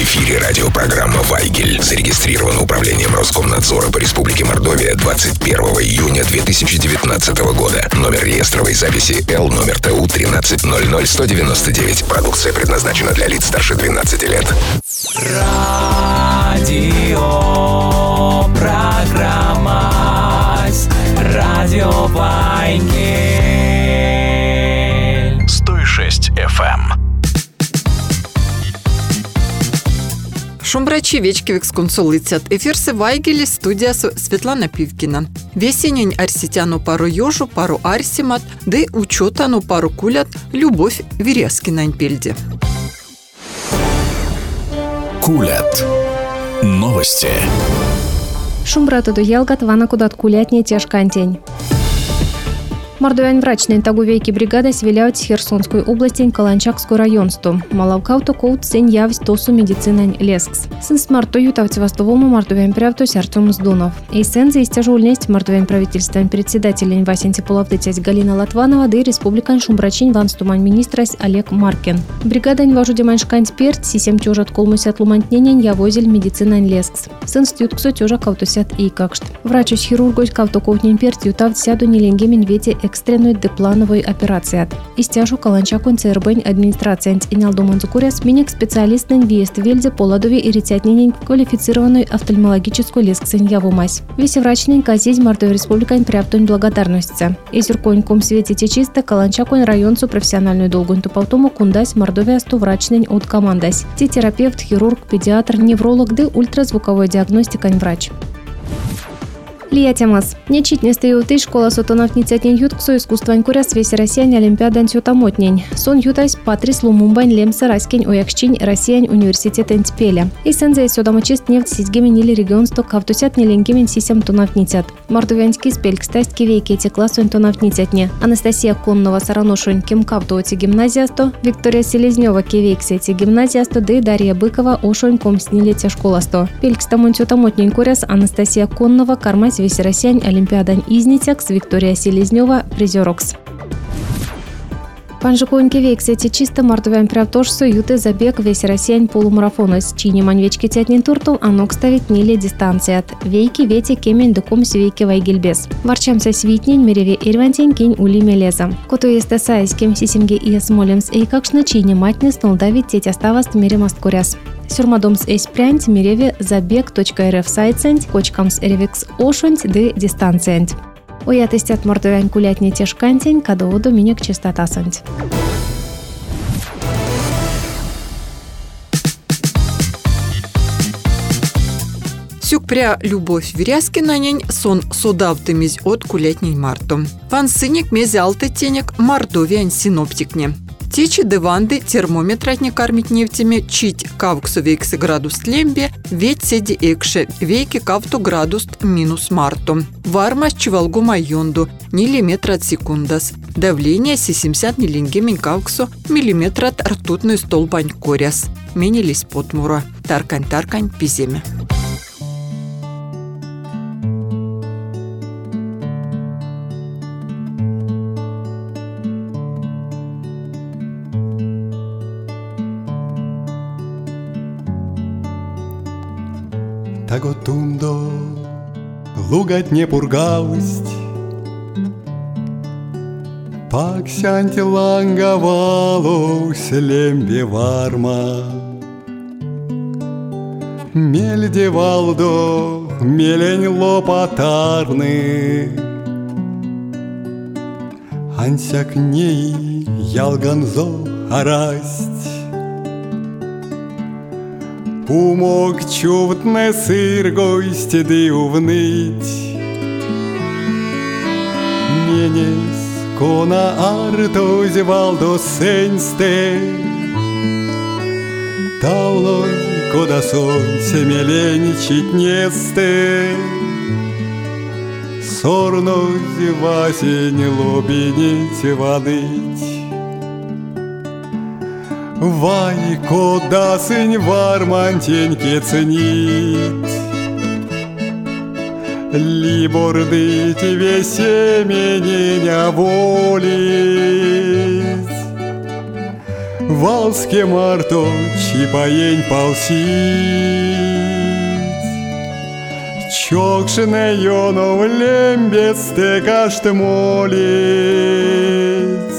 эфире радиопрограмма «Вайгель». Зарегистрирована Управлением Роскомнадзора по Республике Мордовия 21 июня 2019 года. Номер реестровой записи Л номер ТУ 1300199. Продукция предназначена для лиц старше 12 лет. Радиопрограмма «Радио Вайгель». 106 FM. Шумбрачи вечкивекс консулицят. Эфирсы Вайгели, студия Светлана Пивкина. Весенень арситяну пару ежу, пару арсимат, да и учетану пару кулят Любовь Верескина Инпельде. Кулят. Новости. Шумбрату ялгат вана кудат кулятне тяжкантень. Мордовян врачный тагувейки бригада свиляют с Херсонской области Каланчакскую районсту. Малавкауто коут сень явсть тосу медицинань лескс. Сын с марто ютавцы востовому мордовян прявтусь Артем Сдунов. И сын за истяжульность мордовян правительствен председателень Васенти Половдытясь Галина Латванова, да и республикан шумбрачин ванстумань министрась Олег Маркин. Бригадань важудемань шканцперт сисем тёжат колмусят лумантненень явозель медицинань лескс. Сын стютксо тёжа каутусят и какшт. Врачусь хирургусь каутокоутнень перт ютавт сяду неленгемень вети экстренной деплановой операции. Истяжу Каланчакун ЦРБ администрация Инялдоман Зукуряс миник специалистный въезд вельзе поладови и рецятненень квалифицированную офтальмологическую лесксень явомась. Весь врачный казись Мордовия республикань пряптунь благодарности. Изюрконь ком свете течисто Каланчакун районцу профессиональную долгую тупалтому кундась Мордовия сту врачный от командась. Те терапевт, хирург, педиатр, невролог, да ультразвуковой диагностикань врач. Лия темас. Нечитне стоюты школа сотонов ницятнень ютксу искусствань куряс весь россиян олимпиадан сютамотнень. Сон ютайс Патрис Лумумбань лемса раскень уякщень россиян университет энтпеля. И сензей содомочист нефть сизгемен или регион сток автосят неленгемен сисем тонов ницят. Мордовянский спельк стасть кивейки эти классуин тонов ницятне. Анастасия Коннова сараношуин кем кавтуоти гимназиасто, Виктория Селезнева кивейкс эти гимназиасто, да и Дарья Быкова ошуин ком снилетя школасто. Пельк стамон сютамотнень куряс Анастасия Коннова кармась весь россиян олимпиадан изнитякс, Виктория Селезнева призерокс. Панжиконьки вейксети чисто мордовян прявтошсу юты забег весь россиян полумарафонос. Чини манвечки тятнин туртул, а ног ставить ниле дистанцият. Вейки вети кемень доком свейки вайгельбес. Варчамся свитнень мереве ирвантень кинь ули мелеза. Кото есте сайс кем сисимге и смолемс и какшна чини матнес нолдавит тетя ставаст мере масткуряс. Сюрмадомс эспрянть мереве забег.рф сайтсент, кочкамс ревекс ошунть де дистанциент. Уятыстят мордовян кулятне тяжкантень, кадоодо минек чистотасанть. Сюкпря Любовь Верескина нень сон содавтымись от кулятнень марто. Ван сыник мезялты тенек мордовян синоптикне. Течи деванды термометратне кармить нефтями чить кавксу вейксы градус лембе, ведь седи экше вейки кавту градус минус марто. Варма чивалгу майонду, миллиметрат секундас. Давление 70 миллингемень кавксу, миллиметрат ртутный столбань коряс. Менились потмура. Таркань пиземе. Таготундо лугать не пургаусть, Паксянти ланговалусь лембе варма. Мельде валдо мелень лопатарны, Ансяк ней ялганзо арасть. Умок чувтне сыргойсти ды увныть. Менес кона артоз валдо сенсте, Таулой кода сонце меленичить несте, Сорноз васень лобинить ваныть. Вай, кода сынь вармантеньке ценить, Либорды тебе семени волить. Валске марто чипаень полсить. Чокшине йонов лембец те кашты молить.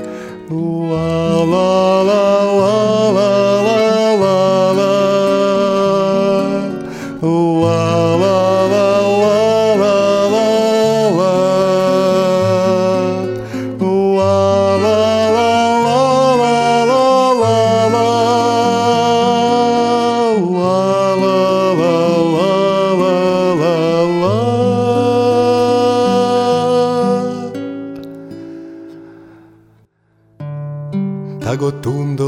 Таготундо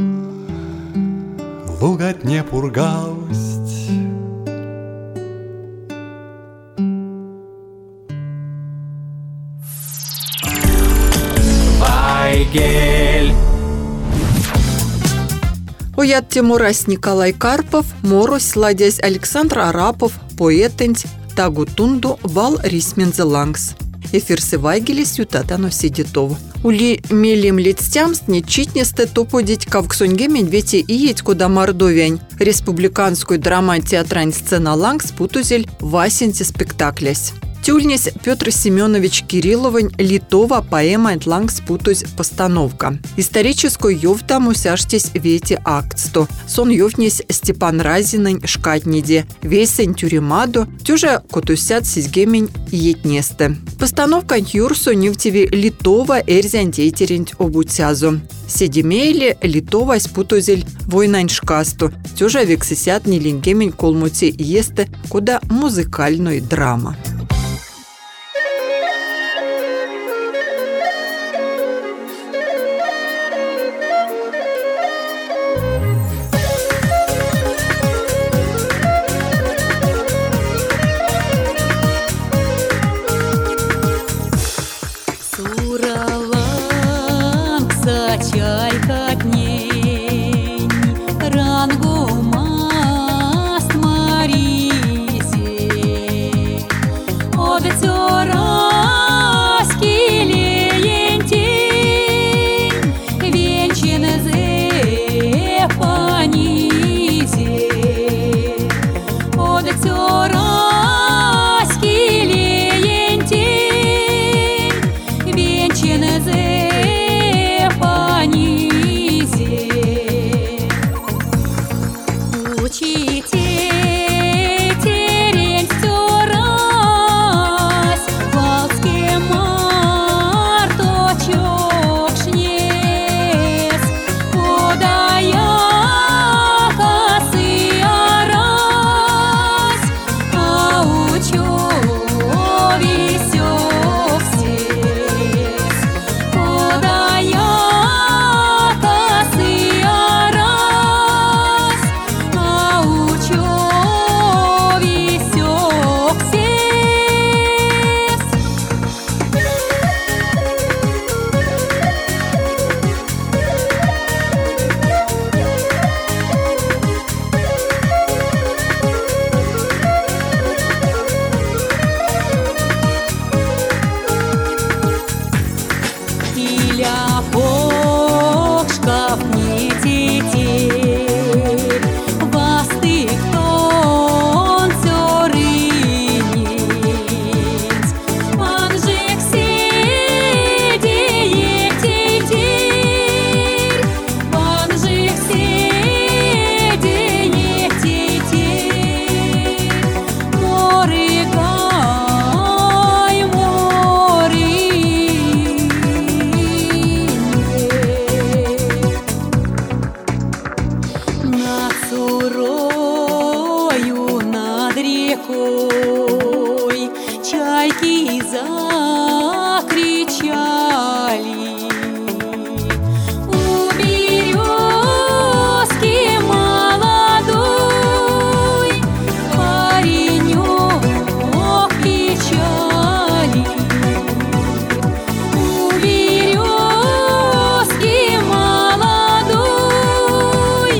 лугать не пургаust. Вайгель. Оят Тимурась Николай Карпов, Морось Ладясь Александр Арапов, поэтенць Тагутунду вал рисмензелангс. Эфирсы Вайгелис ютатано сидитов. Ули мелим лицтямс нечитнесте топодить кавксонге медвете и еть куда мордовянь. Республиканскую драма-театрань сцена лангс путузель васенти спектаклясь. Тюльнес Петр Семенович Кирилловань литова поэма «Лангс путусь постановка». Историческую ёвта мусяштесь вети актсто. Сон ёвтнес Степан Разинань шкатниде. Весень тюремаду тюже котусят сизгемень етнесте. Постановка юрсу нефтеви литова эрзян дейтерент обутязу. Седимейли литова спутузель войнань шкасту. Тюже вексисят нелингемень колмути есте куда музыкальной драма. Чайка дней, рангу маст Маризе, от цёра скелеентень, венчен зе панизе, от цёра скелеентень, венчен зе чайки закричали. У березки молодой паренек печали. У березки молодой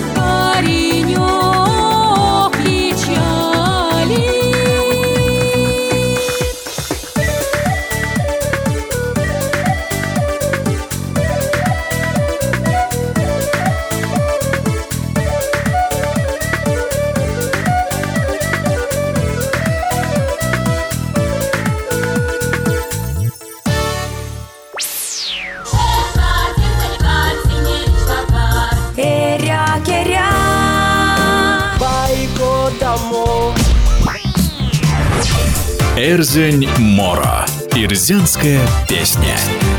паренек печали. Эрзень Мора. Ирзянская песня.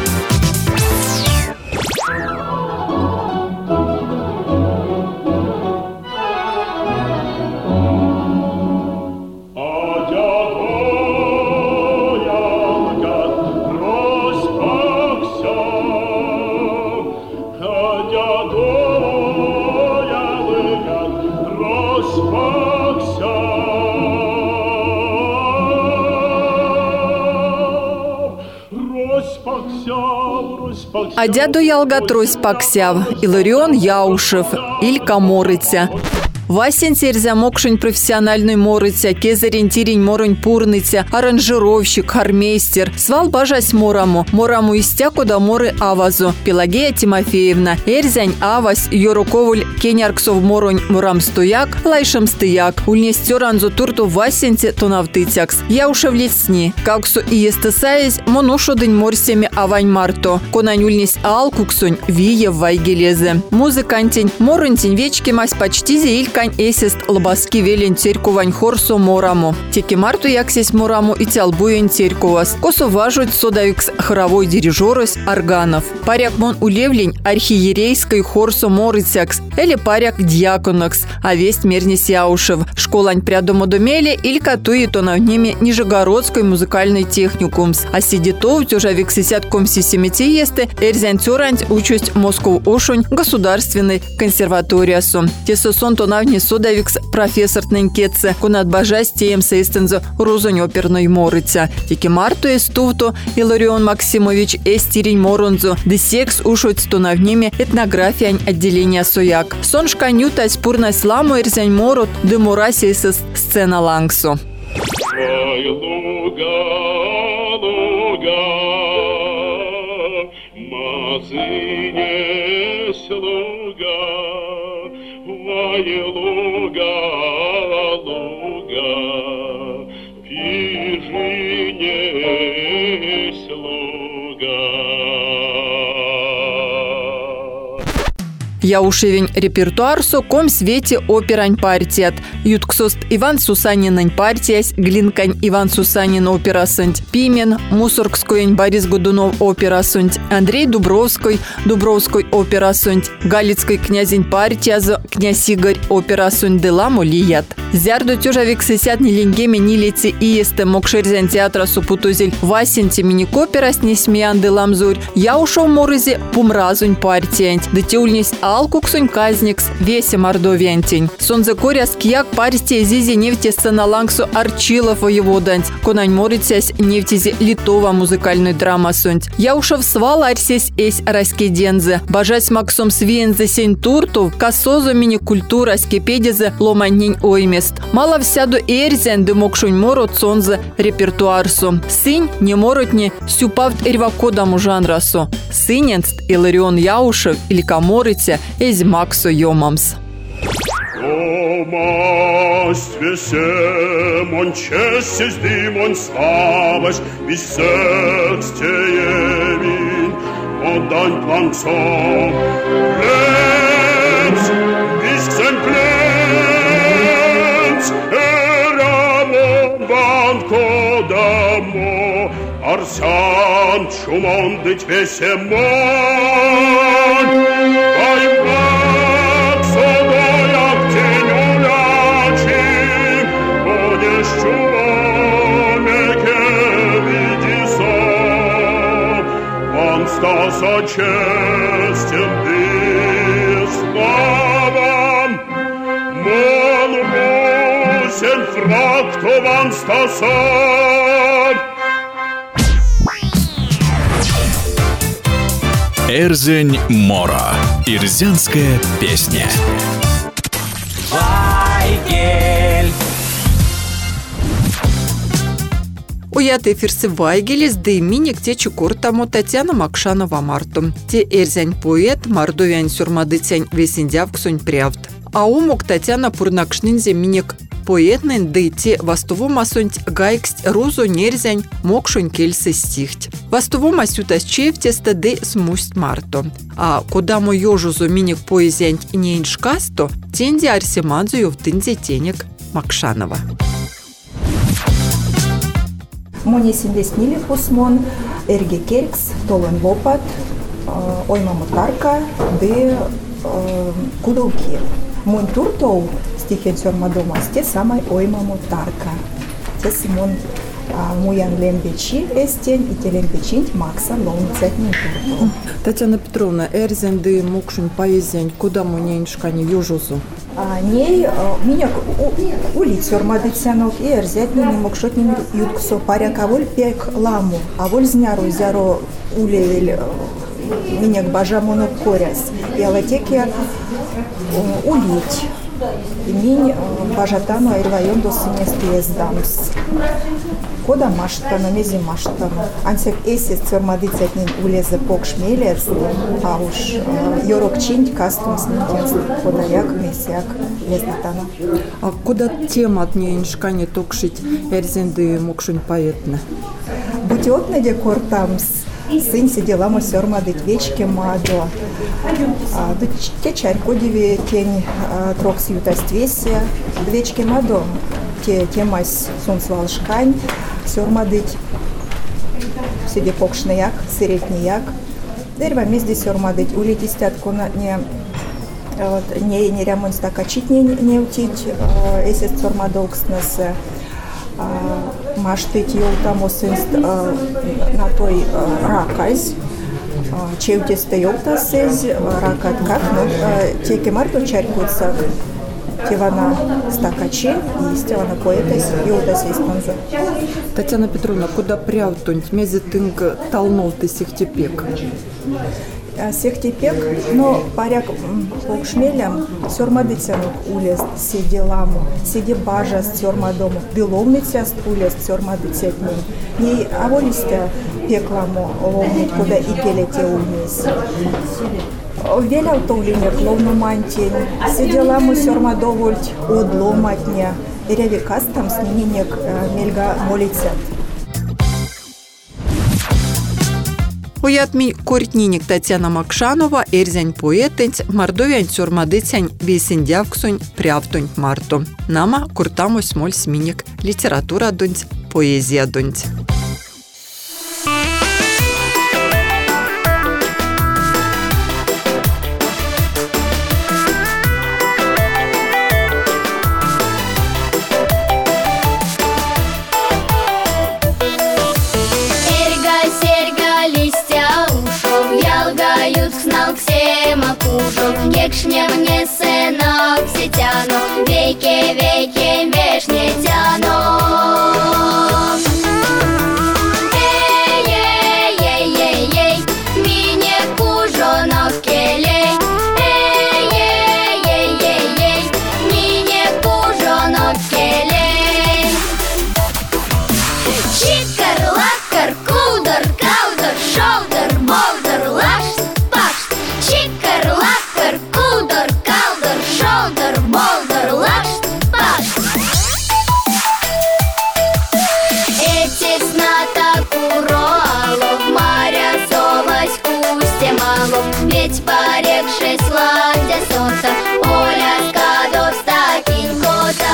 А дяду ялгат роспаксяв, Иларион Яушев, Илька Морыця. Васен серзя мокшень профессиональный морыця, кезарень тирень моронь пурныця, аранжировщик, хармейстер. Свал бажась мораму истяку да моры авазу. Пелагея Тимофеевна, эрзянь авась, Йоруковуль, кенярксов моронь мурам стояк, лайшам стояк. Ульнестеранзу турту васенте тонавтыцякс. Я ушевлецни, каксу и естесаясь, монушодынь морсями авань марто. Конань ульнес алкуксунь, вие вайгелезе. Музыкантень, моронтень вечки мась почти зеиль кань эсест лобаски велен терькувань хорсо мораму. Теки марту яксесь мораму и тялбуен терькувас. Косо важуть содавикс хоровой дирижерос органов. Паряк мон улевлень архиерейской хорсо морыцякс, или паряк дьяконакс, а весть мернис яушев. Школань прядомодомеле или катуи то на ними Нижегородской музыкальной техникумс. А сидитов уже виксисят комсисимити есте эрзянцюранть учусть Москов ошунь государственной консерваториасу. Тесосон то навни содавикс профессор тненькетце, кунат бажась теем сейстензо розонь оперной морыця. Теки марту эстувто Иларион Максимович эстирень моронзо, десекс ушуць то навними этнографиянь отделения сояк. Сон шканю тась пурнай сламу эрзянь морот, де мурасейсес сцена лангсу. Ой, луга, луга, мазыне слуга, ой, луга, луга, пижине слуга. Яушевень репертуарсо ком свете оперань партият. Ютксост Иван Сусанинань партиясь, Глинкань Иван Сусанин операсынть, Пимен, Мусоргскоень Борис Годунов операсынть, Андрей Дубровской операсынть, Галицкой князень партиязо, князь Игорь операсынть деламу лият. Зярду тюжа виксисят ни лингеме ни лици и есте мокшерзян театра супутузель Васенте миникоперас не смеян деламзурь, я ушел морызе пумразунь партиянть, детеульнись алкуксунь казникс весе мордовянтень. Сонзе коряс кияк партия зизи нефти сценалангсу Арчилов воеводанць, конань морыцясь нефтизи литова музыкальной драма сунть. Я ушев свал арсесь эсь раскедензе, бажась максом свиензе сень туртов, косозу мини культура скепедезе ломаннень оймест. Мало всяду эрзян дымокшунь морот сонзе репертуарсу. Сынь не моротни сюпавт эрвакодаму жанрасу. Сыненст Иларион Яушев или Каморыця эз максо йомамс. Масть весем, он честь дым, он слабость, без секстеемин, отдань планцом. Племс, бисксен племс, эрамо банко дамо, арсян чумон дыть весемон, байбак содояк тенюлячим, будешь чумомеке видисом, он стаса честен дыславам, мон русен фрактован стасам. Эрзень Мора. Ирзянская песня. Вайгель. Уят эфирсы Вайгелес, да и миник те чукуртамо Татьяна Макшанова Марту. Те эрзянь поэт, мордовянь сюрмадыцянь весендявксунь прявд. А умок Татьяна пурнакшнинзе миник поэтнен, да и те вастовома сунть гайксть розу нерзянь мокшунь кельсы стихть. Вастовома сютас чевтеста де смусть марто. А куда мо ёжузу миник поэзянь не иншкасто, тенди арсеманзу ёвтынзе тенек Макшанова. Моне синдеснили пусмон, эрги керкс, толон лопат, ойма мутарка, де кудолки. Мон туртоу стихен сёрмадома, сте самай ойма мутарка. Те симон муян лембечи эстень и телембечинь Макса лоуницетнин туртоу. Татьяна Петровна, эрзен ды мукшин поэзень, куда муненьшкани южузу? Ней меня улиц сёрмадыцянок и эрзетнин мукшотнин ютксо паряковоль пек ламу, а воль зняру зяро улевель меня к бажамону коряс. И алатеке улить. И минь бажатану айрвайон до синесту ездамс. Кода маштану, мези маштану. Ансек эсис цёрмадыцятнин улезе покшмелец, а уж йорок чинь кастум смитенс подаяк месяк ездатану. А куда тема от неньшкани токшить эрзенды мукшин поэтны? Бутиотны декор тамс. Сын сидела мы сёрмадыть вечке мадо. Те чарькодеве тень трокс ютаствесе. Вечке мадо. Те темась сунсвалшкань. Сёрмадыть. Сиде покшнаяк, сыретнияк. Дерва мезде сёрмадыть. Улетистят кона не ремонт стакачить не утить. Эсес сёрмадокснесе. Маштыть елтамосынст на той ракайз, чеутесте елтасыз, ракаткак, но теке марто чарькутсак, тевана стакаче, и стевана поэтес, елтасыз манза. Татьяна Петровна, куда прявтунь, мези тынг талнов ты сихтепек? Сехтепек, но паряк покшмелям сёрмадыцянук улез седе ламу, седе бажа с сёрмадому, беловныцяст улез сёрмадыцятнин. Ней аволистя пекламу ловнить, куда и пелете умес. Велял товлинек ловну мантень, седе ламу сёрмадовольть одломатня, рявикастам снининек мельга молицят. Уятми коритниник Татьяна Макшанова, эрзень поэтень, мордовянь сёрмадыцянь весендявксунь прявтунь марту. Нама куртамось моль сминик литература дунть, поэзия дунть. Кекшне мне сынок все тяну, веки вешне тяну. Эй, мине кужонок келей. Эй, мине кужонок келей. Чикар-лакар, кудор, каудор, шолдор, болдор, лаш, паш. Чикар-лакар, кудор, каудор, шолдор, болдор, лаш, паш. Эти сната куралов, маря совась кусте малов, ведь порекшись ладя солнца, Оля скадов стакин котат.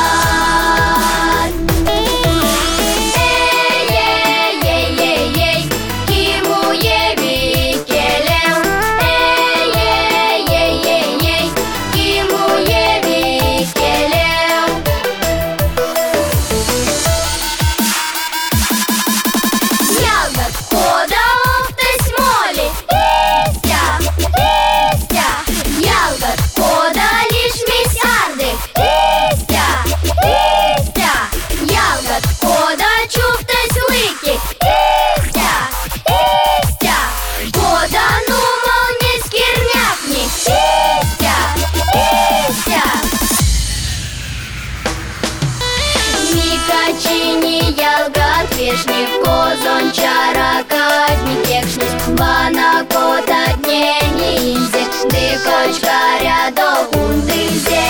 Вешнев козон чара кадник екшнес, бана кота дне не инзе, ды кочка рядов ундызе.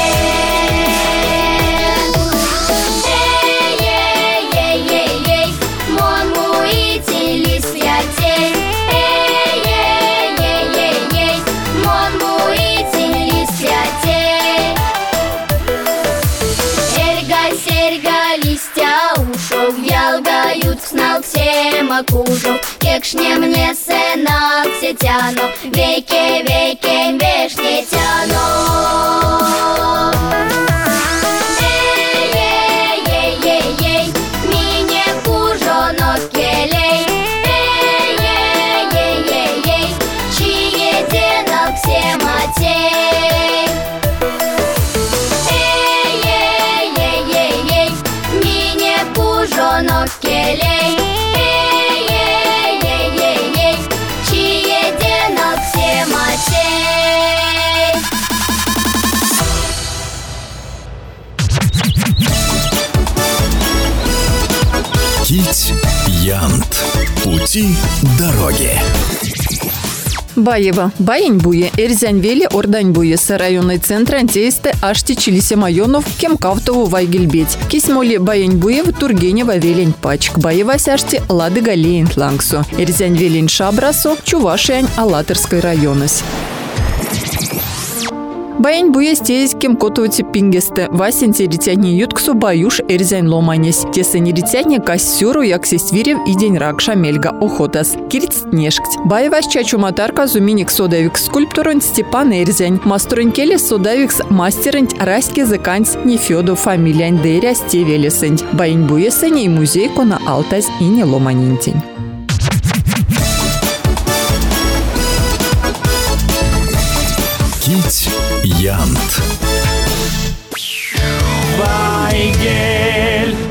Эй, мон муители святей. Эй, мон муители святей. Серьга, листья ушов ялгают, знал все. всема кужу, кекшне мне сынок сетяну, веки, веки, вешне тяну. Ей-ей-ей-ей, мине кужонок келей. Ей-ей-ей-ей, чьи денок сематей. Ей-ей-ей-ей, мине кужонок келей. Ей-ей-ей-ей, чьи денок сематей. Кить Янт. Пути дороги. Баева. Баень-буе. Эрзянь-веле Ордань-буе. Районный центр антеисты Ашти Чилисе-Майонов Кемкавтову Вайгельбеть. Кисмоли Баень-буе в Тургенева Велень Пачк. Баева сяшти Лады Галеин Тлангсу. Эрзянь-велень Шабрасу Чувашиань Алатырской районес. Баень-буе стеясь Кемкотовати Пингесте. Васин теритяне ютксу баюш Эрзянь ломанес. Тесени ритяне кассюру яксествирев и день рак шамельга охотас. Кирцнешкт. Баева чачуматарка зуминик содавик скульптурон Степан Эрзянь. Мастрункеле содавикс мастерент раське зыканц Нефёду фамилиян деря стевелесень. Баень-буе сене и музей кона алтаз и не ломанинтень. Кить Янт. Вайгель.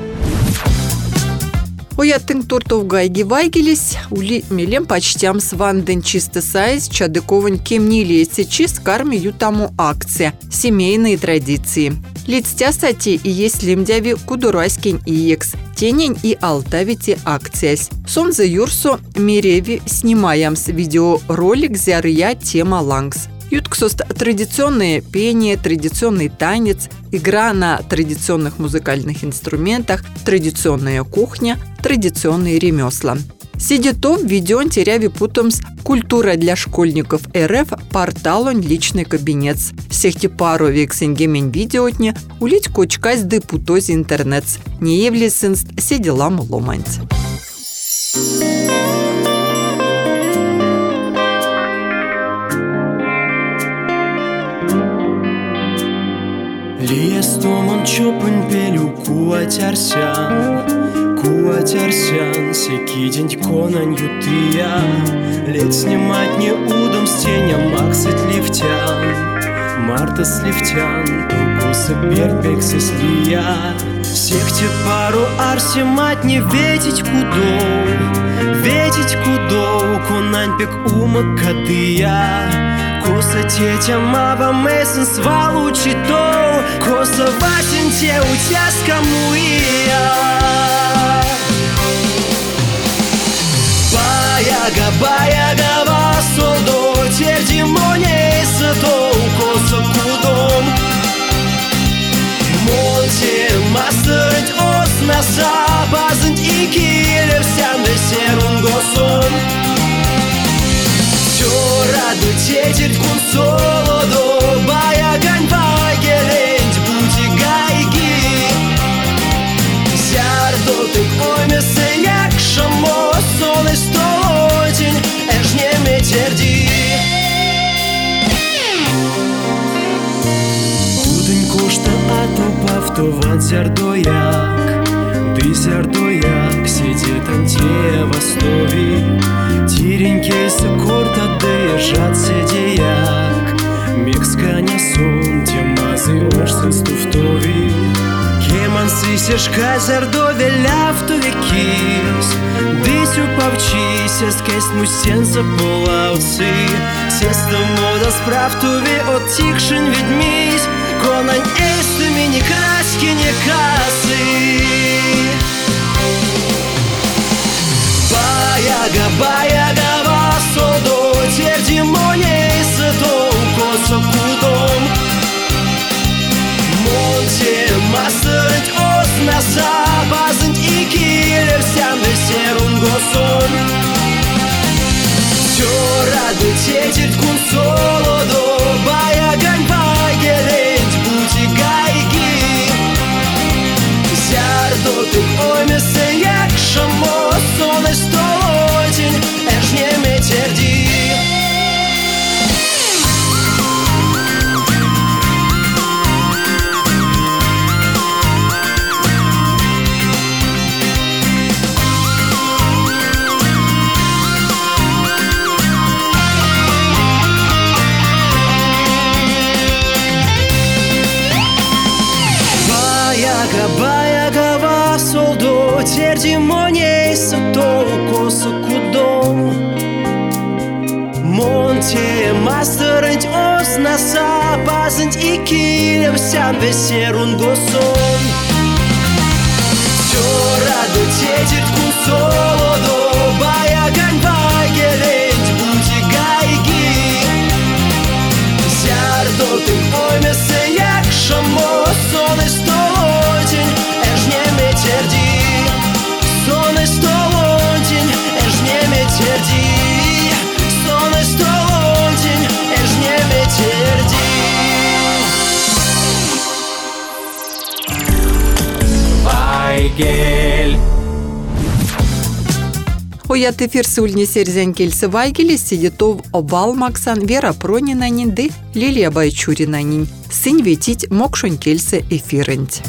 Уяттың туртов гайги вайгелись, ули мелем почтям сванден чисто сайз, чадыкован кемнили чист карми ютаму акция, семейные традиции. Лицтя сати и есть лимдяви кудурайскин иекс, тенень и алтавити акциясь. Сонзе юрсо миреви снимаемс видеоролик зярия тема лангс. Ютксост традиционное пение, традиционный танец, игра на традиционных музыкальных инструментах, традиционная кухня, традиционные ремесла. Сидетов видеон теряви путомс культура для школьников РФ порталон личный кабинет. Всех пару вексенгемень видеотне улить кочкась ды путози интернет. Не явлесенст седелам ломанц. Лиестомон чопын пелю куатярсян, секи день конань ютыя. Лет снимать не удом с теня максит лифтян. Марта слифтян, тукуса бертбек слия. Всех те пару арсимать не ветить кудо, конань пек умак кадыя. Коса тетя маба месен свалу чито, коса васен те утяска муия. Баяга васодо, тердимоне сато, коса кудом. Монте мастерент оснаса, базент и килер сянде серун госон. Раду тетель кун солодо, баягань вайгелень бути гайги. Зярдо ты оймесе як шамо, солы столотень, эжне метерди. Удень кошта атопавтован зярдояк, ты зярдояк, сидит анте в основе. Тиренькейся корта держат седеяк, миксканя сон, темазы орсен стуфтови. Кеман сисешка зардове ляфтове кис, дысю павчися скесь мусенца полауцы. Сеста мода справтове оттикшен ведмись, конань эстами не краски не касы. Баяга васодо, тердимоне сато, коса кудом. Монте мастерент оснаса, базент и килер сянде серун госон. Все раду тетель кун солодо, баягань вайгелень бути гайги. Зярдо ты оймесе як шамо, солнеш terdi monei să toco să cudom Monte mastărânti osna sa Bazânti ichilem seam beserun gosom Ciora de tetit cu solodo Baia gani vaigelent buti gaigi Ziar dotin ojme se jak šamo Sone stolodin ež njeme terdi Sone stolodin ež njeme terdi Sone stolodin ež njeme terdi Weigel. Оят эфир сульни серзен кельсы вайгели сидетов обал максан Вера Пронинанин де Лилия Байчуринанин. Сын ветить мокшон кельсы эфирент.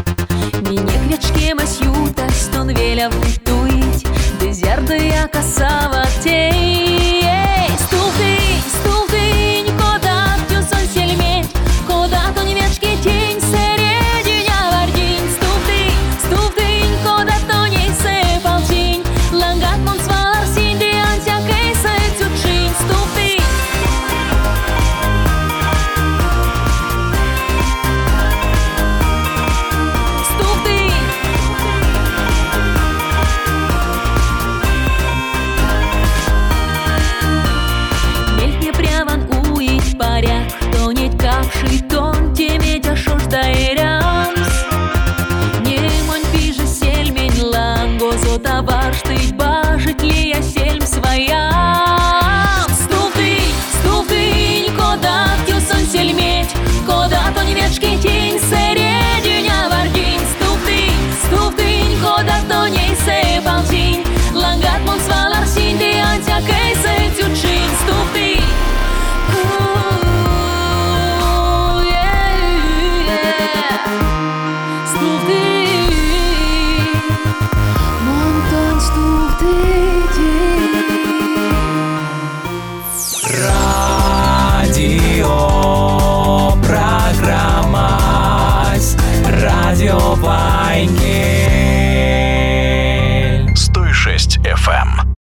Minė kviečiamas jūtas, ton vėliavai tuit, dezerdoje kasa.